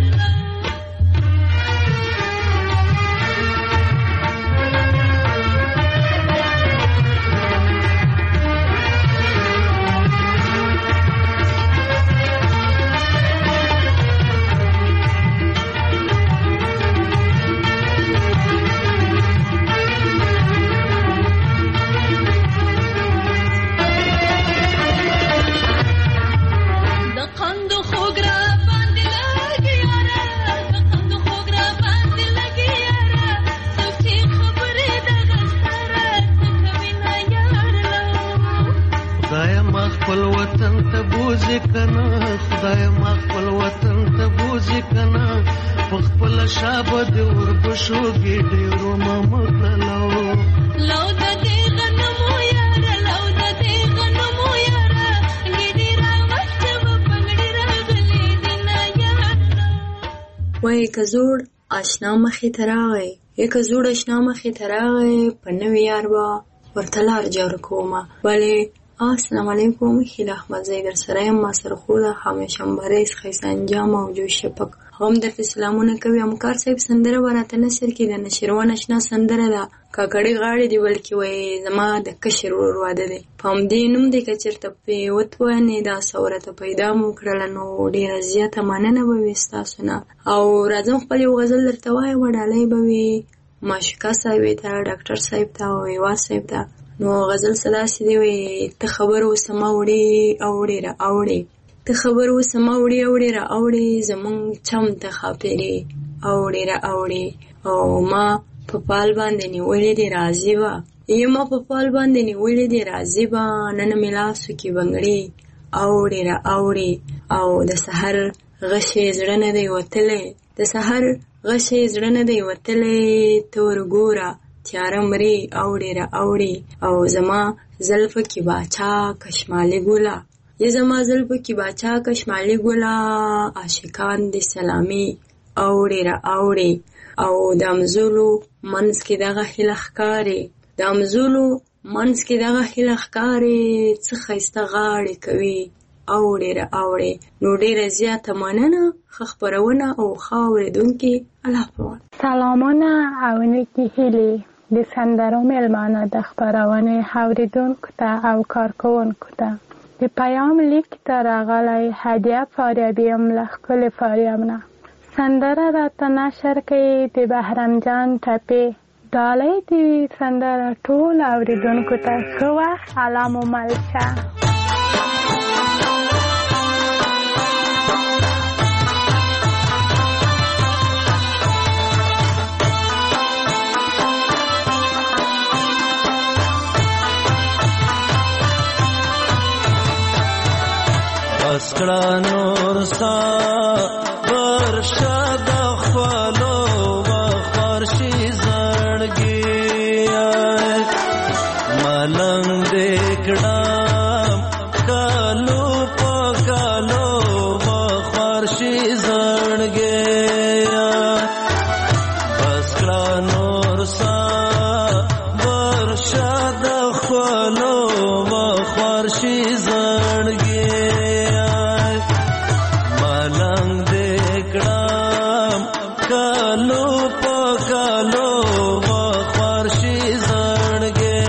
Speaker 24: خپل وطن ته بوزي کنا خدای ما خپل وطن ته بوزي کنا په خپل شابه د ورب شوګي ډېرو ممکلو
Speaker 17: لو د دې غنمو یاره لو د دې غنمو یاره ګډي راوښت و پنګړي راغلي دینا یاره
Speaker 16: وای کزوړ آشنا مخې ته راغی یک زوړ آشنا مخې ته راغی په نوي یار به ورته لار جوړ کومه ولې السلام علیکم هیله احمد زی در سره یم ما سره خو ده همیشه مبارز ښایسته انجام او جوش شپک هم درته سلامونه کوي همکار صاحب سندره به راته نثر کې د نشروان اشنا سندره ده کاکړي غاړې دي بلکې وایي زما د کشر ورور واده دی په همدې نوم دی که چېرته پرې وتوانې دا ثورته پیدا مو کړله نو ډېره زیاته مننه به وي ستاسو نه او راځم خپل یو غزل درته وایم ډالۍ به وي معشوقه صاحبې ته ډاکټر صاحب ته او هیواد صاحب ته نو غزل څه داسې دی وایي ته خبر اوسه ما وړې اوړې را اوړې ته خبر اوسه ما وړې اوړې را اوړې زمونږ چم ته ښاپېرې اوړې را اوړې او ما په پال باندې نیولې دې راضي وه یما په پال باندې نیولې دې راضي وه نن مې لاسو کې بنګړې اوړې را اوړې او د سحر غشې زړه نه دی وتلی د سحر غشې زړه نه دی وتلی ته ورګوره تیاره مرې اوړې را اوړې او زما زلفو کې باچا کشمالي ګله یا زما زلفو کې باچا کشمالي ګله عاشقان دې سلامي اوړې را اوړې او د امزولو منځ کې دغه هیله ښکارې د امزولو منځ کې دغه هیله ښکارې څه ښایسته غاړې کوي اوړې را اوړې نو ډېره زیاته مننه ښه خپرونه او ښه اورېدونکي الله پامان
Speaker 1: سلامونه او نیکې هیلې د سندرو میلمانه د خپرونې اورېدونکو ته او کارکوونکو ته د پیام لیک ته راغلی هدیه فاریابي یم له ښکلې فاریاب نه سندره راته نشر کوي د بهرام جان ټپې ډالۍ دې وي سندره ټول اورېدونکو ته ښه وخت الله مو مل شه
Speaker 8: اسکړه نور ستا ورشه د خپلو وخورشي زړګي ملنګ دې کړم کالو په کالو وخورشي زړګي اسکړه نور ستا ورشه د خپلو وخورشي زړګي کالو په کالو وخورشي زړګي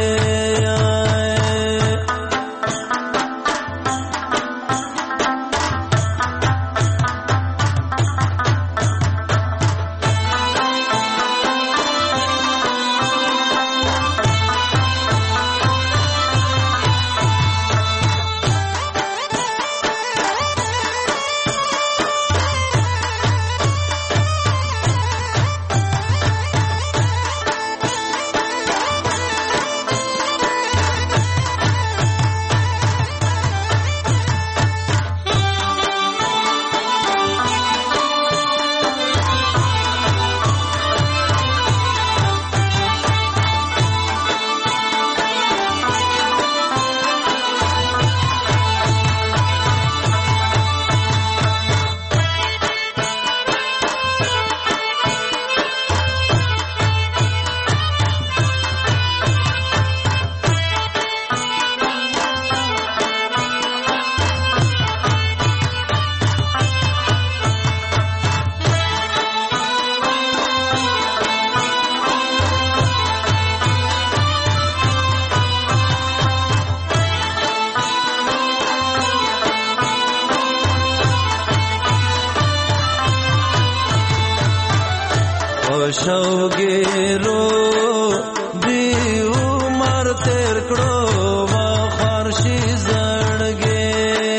Speaker 8: شوګیرو دی عمر تیر کړو وخورشي زړګي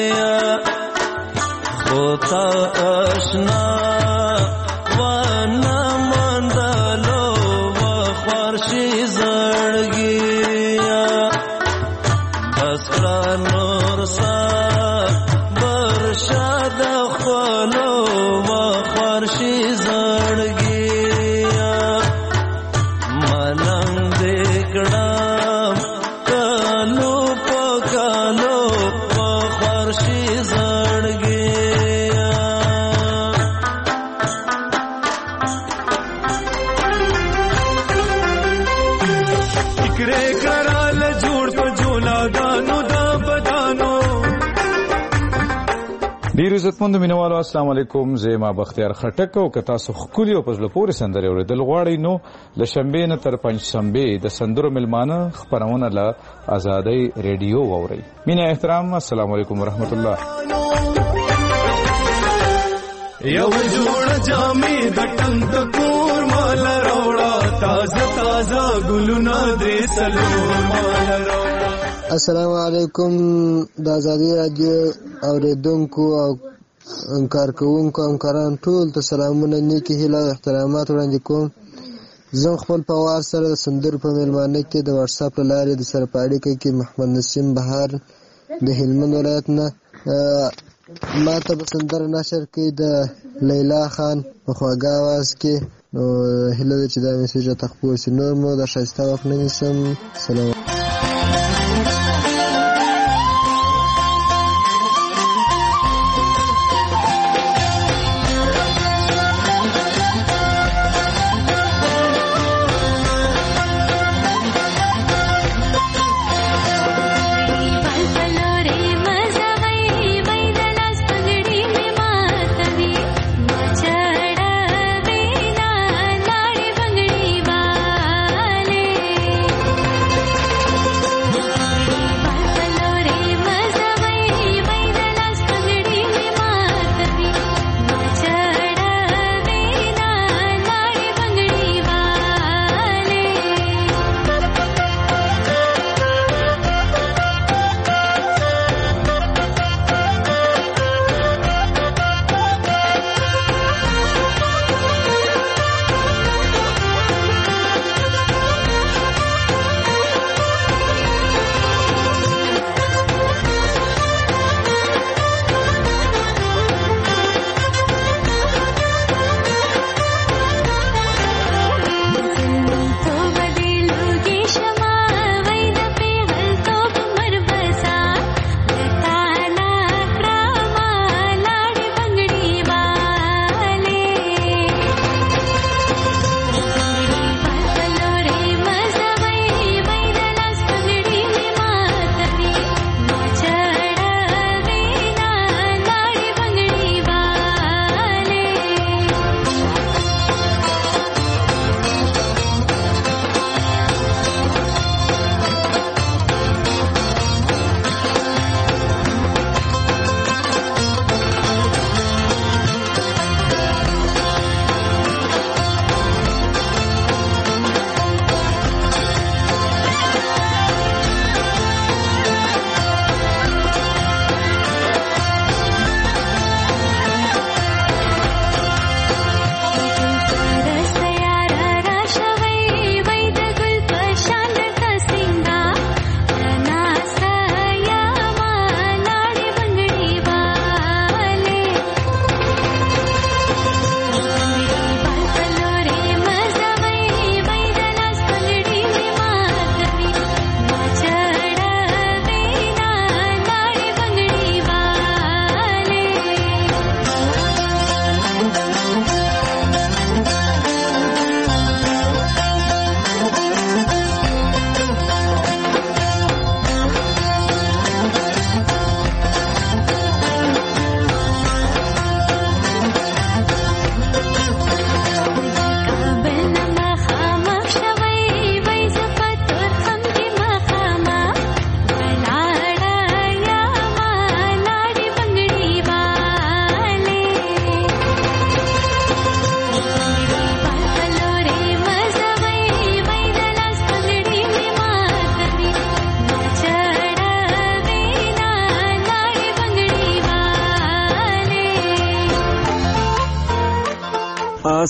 Speaker 8: خو تا آشنا ونه مندلو وخورشي زړګي بس کړه نور سا برشه د خپلو وخورشي زړګي
Speaker 24: ملنګ دې کړم کالو په کالو په خورشي زړګي فکرې کرال جوړ په جولا دانو دا بدانو.
Speaker 4: ډیر عزتمند مینوالو السلام علیکم. زه ما بختیار خټک او که تاسو ښکلي او په زړه پورې سندرې اورېدل غواړئ نو له شنبې نه تر پنجشنبې د سندرو میلمانه خپرونه له ازادۍ ریډیو واورئ. مینه احترام السلام علیکم ورحمت الله.
Speaker 24: یو جوړ جامې د ټنګ د کور مال راوړه تازه تازه ګلونه درې څلور مال راوړه.
Speaker 6: السلام علیکم د ازادي رادیو اوریدونکو او کارکوونکو همکاران ټول ته سلامونه نیکې هیله او احترامات وړاندې کوم. زه خپل په وار سره د سندرو په میلمانه کې د واتساپ له لارې د سره په اړیکه کې محمد نسیم بهار د هلمند ولایت نه ما ته به سندره نشر کړي د لیلا خان په خواږه اواز کې. نو هیله ده چې دا میسیج راته خپور شي. نور مو د ښایسته وخت نه نیسم. سلام.
Speaker 17: Bye.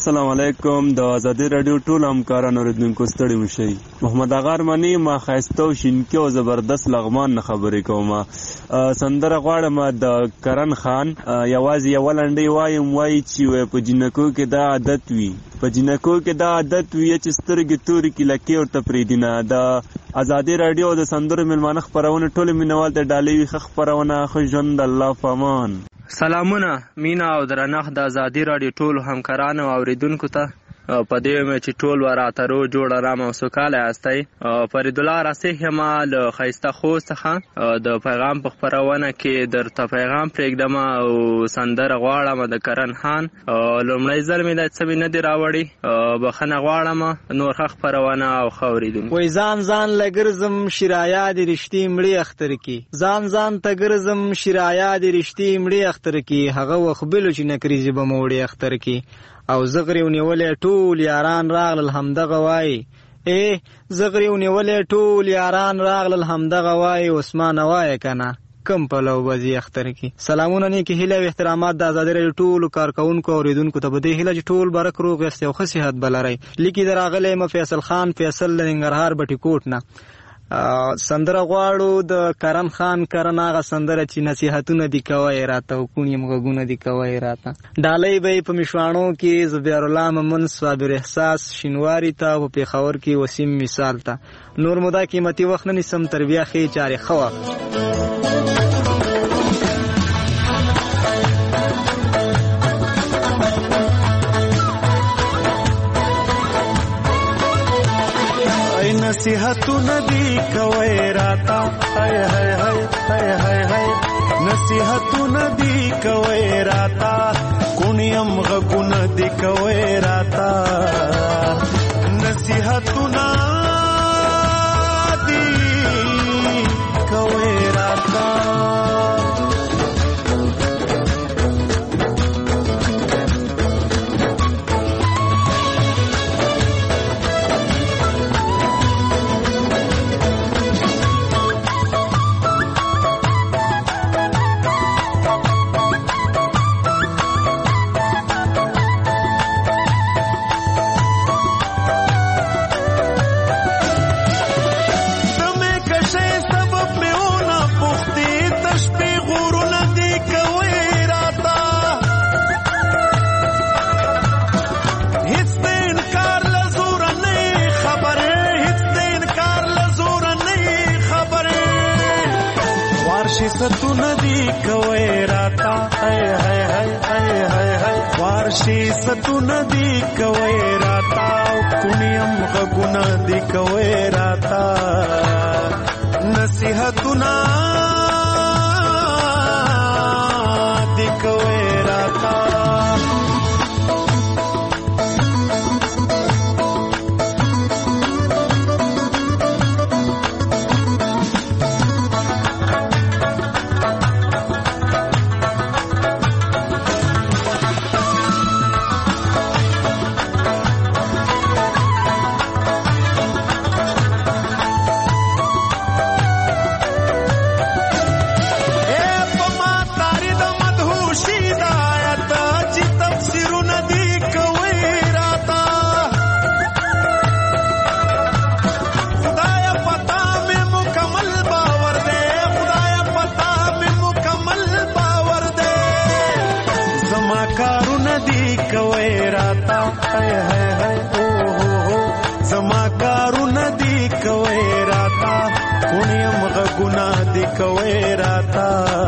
Speaker 7: السلام علیکم. د ازادي رادیو ټول همکارانو اوریدونکو ستړي مشئ. محمد اغا ارمني ما ښایسته او شینکي او زبردست لغمان نه خبرې کوم. سندره غواړم د کرن خان یوازې یوه لنډۍ وایم، وایي چې په جنکو کې دا عادت وي، په جنکو کې دا عادت وي چې سترګې تورې کې لکې ورته پرېږدي نه. د ازادي رادیو د سندرو میلمانه خپرونه ټولې مینوال ته ډالۍ وي. ښه خپرونه، ښه ژوند، الله په امان.
Speaker 9: سلامونه، مینا او درنښت د ازادي رادیو ټولو همکارانو او اوریدونکو ته. په دې مې چې ټول وراترو جوړ آرام او سوکاله یاستئ. فریدالله راسخ یم له ښایسته خوست څخه. د پیغام په خپرونه کې درته پیغام پرېږدم او سندره غواړم د کرن خان. لومړی ځل مې دا څه مې نه دي راوړي، بخښنه غواړم. نور ښه خپرونه او ښه اورېدونکي.
Speaker 10: وایي ځان ځان له ګرځم شرایا د رښتې مړې اختر کې، ځان ځان ته ګرځم شرایا د رښتې مړې اختر کې، هغه وخت بلو چې نکریزې به مې وړې اختر کې. او زغری ونیولې ټول یاران راغلل همدغه وای، ای زغری ونیولې ټول یاران راغلل همدغه وای، عثمان وای کنه کم پلو بزی اختر کی. سلامونه نیکی هیله و احترامات د ازادي رادیو ټول کارکونکو او اوریدونکو ته به دې هیله چې ټول برک روغ یاست او ښه صحت بلرئ. لیکي دراغلی م فیصل خان فیصل ننګرهار بټي کوټ نه. سندره غواړو د کرن خان کرن هغه سندره چې نصیحتونه دي کوی راته او کونیم غږونه دي کوی راته. ډالۍ به په مشوانو کې زبیر الله ممن صابر احساس شینواری ته په پیښور کې وسیم مثال ته. نور مودا قیمتي وخت نه نیسم تر بیا ښې چارې ښه وخت.
Speaker 8: نصیحتونه دی کوي راتا، هاي هاي هاي هاي هاي هاي نصیحتونه دی کوي راتا، کونیم غږونه دی کوي راتا، نصیحتونه دی کوي راتا. ستونه دی کوي راتا، هاي هاي هاي هاي هاي هاي وارشي ستونه دی کوي راتا، کونیم غږونه دی کوي راتا، نصیحتونه دی کوي راتا. کوي راتا،